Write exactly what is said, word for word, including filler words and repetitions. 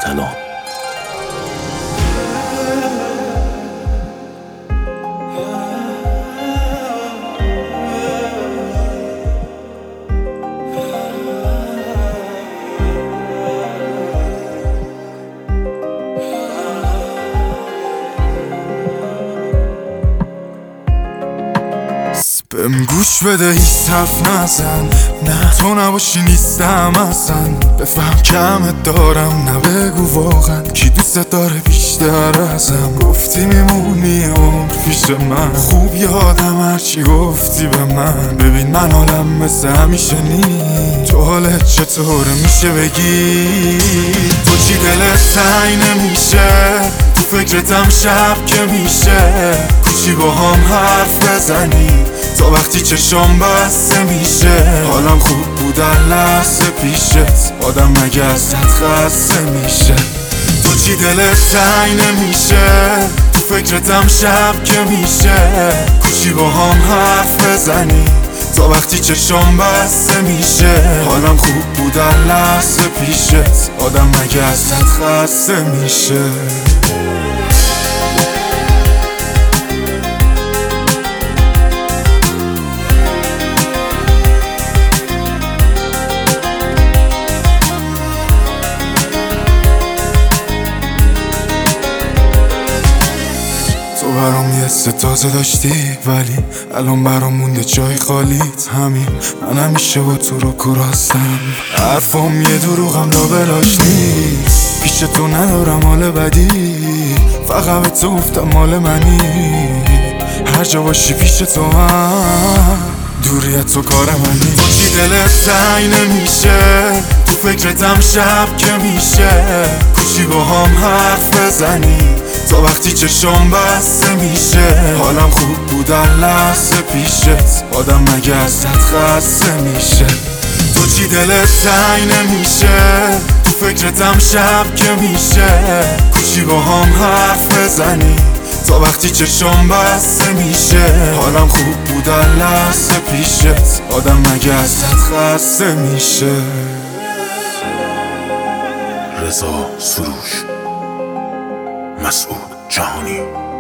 ارتلان. بهم گوش بده هیچ حرف نزن، نه تو نباشی نیستم اصلا. بفهم کمت دارم نه بگو واقعا کی دوست داره بیشتر ازم. گفتی میمونی عمر پیش من، خوب یادم هرچی گفتی به من. ببین من حالم مثل همیشه نی، تو حالت چطوره میشه بگی؟ تو چی دلت تنگ نمیشه؟ تو فکرتم شب که میشه کوچی با هم حرف بزنی تا وقتی چشام بسته میشه. حالم خوب بود در لحظه پیشت، آدم مگه ازت خسته میشه؟ تو چی دلت تنگ نمیشه؟ تو فکرتم شب که میشه کوچی با هم حرف بزنی تا وقتی چشام بسته میشه. حالم خوب بود در لحظه پیشت، آدم مگه ازت خسته میشه؟ تو برام یه ستازه داشتی ولی الان برام مونده جای خالیت. همین من همیشه با تو رو کراستم، حرفام یه دروغم لابلاش نیست. پیش تو ندارم حال بدی، فقط به تو گفتم مال منی. هر جا باشی پیش تو هم، دوریت تو کار منی. تو چی دلت تنگ نمیشه؟ تو فکرتم شب که میشه کوچی با هم حرف بزنی تا وقتی چشام بسته میشه. حالم خوب بود در لحظه پیشت، آدم مگه ازت خسته میشه؟ تو چی دلت تنگ نمیشه؟ تو فکرتم شب که میشه کوچی با هم حرف بزنی تا وقتی چشام بسته میشه. حالم خوب بود در لحظه پیشت، آدم مگه ازت خسته میشه؟ رضا سروش، مسعود جهانی.